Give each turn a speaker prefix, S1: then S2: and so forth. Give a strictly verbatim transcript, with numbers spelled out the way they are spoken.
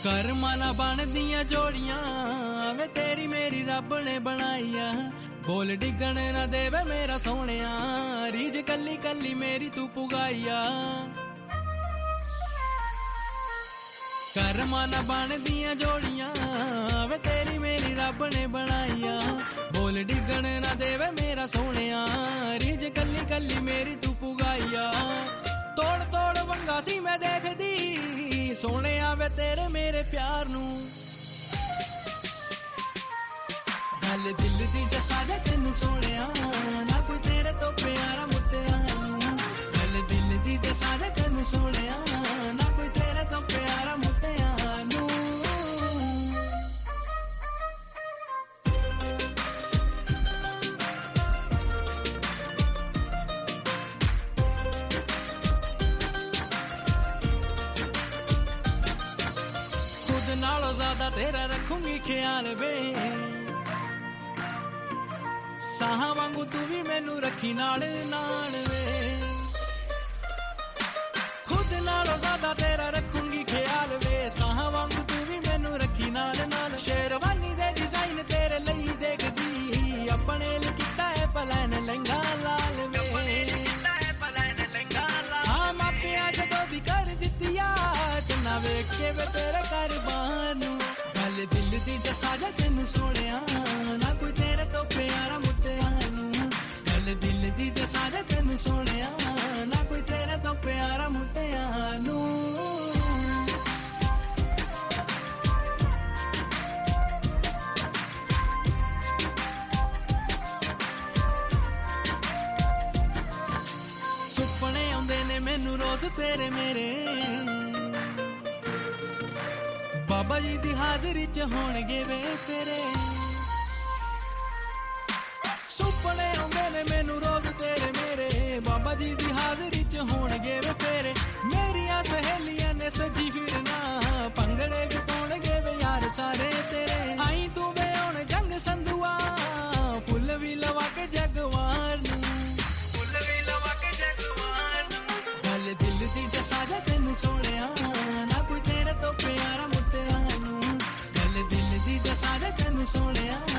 S1: करमां ना बनदियां जोड़ियां वे तेरी मेरी रब ने बनाईया। बोल डिगण ना देवे मेरा सोहणिया, रीज कली कली मेरी तू पुगाईया। करमां ना बनदियां जोड़ियां वे तेरी मेरी रब ने बनाईया। बोल डिगण ना देवे मेरा सोहणिया, रीज कली कली मेरी तू पुगाईया। तोड़ तोड़ वंगा सी मैं देखदी सोने आवे तेरे मेरे प्यार नू। गल दिल दी दसा जा तेनू सोनिया, ना कोई तेरे तो प्यारा मुत्तेआ नू। गल दिल दी दसा जा तेनू सोनिया, ना कोई तेरे तो प्यारा मुत्तेआ नू। नालों ज्यादा तेरा रखूंगी ख्याल वे, साह वांगू तू भी मैनू रखी नाल नाल वे। खुद नालों ज्यादा तेरा रखूंगी ख्याल वे, साह वांगू तू भी मैनू रखी नाल नाल। शेरवानी दे डिजाइन तेरे लई देखदी, अपने लिए कीता है पलान लहंगा लाल वे। हाँ मापिया जदों भी कर दित्तिया, चन्ना वेख के वे तेरे करबानू। गल दिल दी दसा जा तेनू सोनिया, ना कोई तेरे तो प्यारा मुत्तेआ नू। गल दिल दी दसा जा तेनू सोनिया, ना कोई तेरे तो प्यारा मुत्तेआ नू। सुपने आउंदे ने मैनू रोज तेरे मेरे, बाबा जी दी हाजरी च होणगे वे फेरे। सुपने आउंदे ने मैनू रोज तेरे मेरे, बाबा जी दी हाजरी च होणगे वे फेरे। मेरियां सहेलियां ने सजी फिरना, भंगड़े भी पाउणगे वे यार सारे तेरे। आई तू वे हुण जंग संधुआ, फुल भी लवा के जगवार नू। फुल भी लवा के जगवार नू। गल दिल दी दसा जा तेनू सोनिया, ना कोई तेरे तो प्यारा मुत्तेआ नू। गल दिल दी दसा जा तेनू सोनिया,